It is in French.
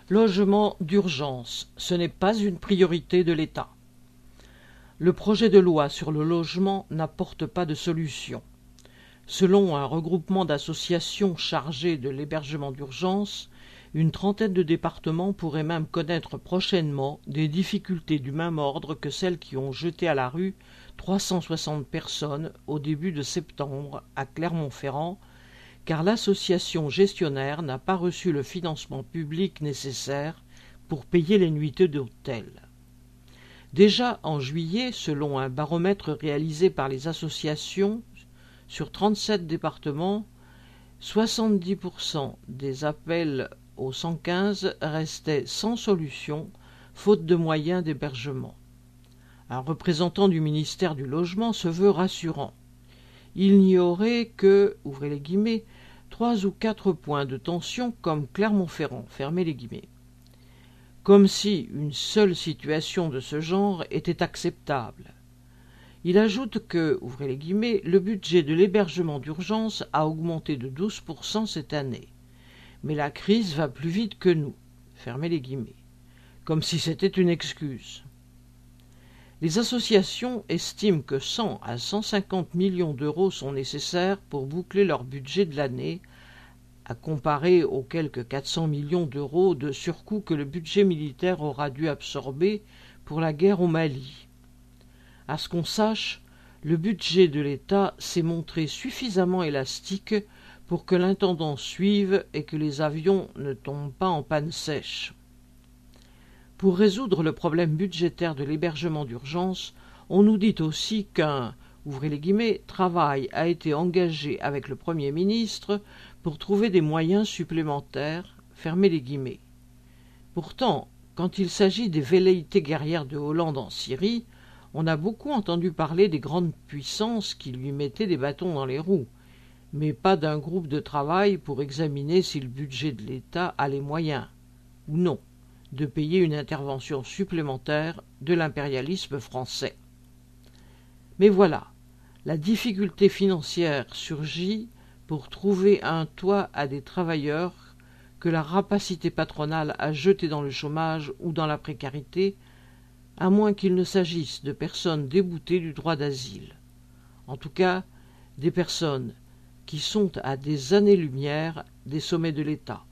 Logement d'urgence, ce n'est pas une priorité de l'État. Le projet de loi sur le logement n'apporte pas de solution. Selon un regroupement d'associations chargées de l'hébergement d'urgence, une trentaine de départements pourraient même connaître prochainement des difficultés du même ordre que celles qui ont jeté à la rue 360 personnes au début de septembre à Clermont-Ferrand, car l'association gestionnaire n'a pas reçu le financement public nécessaire pour payer les nuitées d'hôtel. Déjà en juillet, selon un baromètre réalisé par les associations, sur 37 départements, 70% des appels au 115 restaient sans solution, faute de moyens d'hébergement. Un représentant du ministère du Logement se veut rassurant. Il n'y aurait que, ouvrez les guillemets, 3 ou 4 points de tension comme Clermont-Ferrand, fermez les guillemets. Comme si une seule situation de ce genre était acceptable. Il ajoute que, ouvrez les guillemets, le budget de l'hébergement d'urgence a augmenté de 12% cette année. Mais la crise va plus vite que nous, fermez les guillemets. Comme si c'était une excuse. Les associations estiment que 100 à 150 millions d'euros sont nécessaires pour boucler leur budget de l'année, à comparer aux quelques 400 millions d'euros de surcoût que le budget militaire aura dû absorber pour la guerre au Mali. À ce qu'on sache, le budget de l'État s'est montré suffisamment élastique pour que l'intendant suive et que les avions ne tombent pas en panne sèche. Pour résoudre le problème budgétaire de l'hébergement d'urgence, on nous dit aussi qu'un, ouvrez les guillemets, travail a été engagé avec le Premier ministre pour trouver des moyens supplémentaires, fermez les guillemets. Pourtant, quand il s'agit des velléités guerrières de Hollande en Syrie, on a beaucoup entendu parler des grandes puissances qui lui mettaient des bâtons dans les roues, mais pas d'un groupe de travail pour examiner si le budget de l'État a les moyens, ou non, de payer une intervention supplémentaire de l'impérialisme français. Mais voilà, la difficulté financière surgit pour trouver un toit à des travailleurs que la rapacité patronale a jetés dans le chômage ou dans la précarité, à moins qu'il ne s'agisse de personnes déboutées du droit d'asile. En tout cas, des personnes qui sont à des années-lumière des sommets de l'État.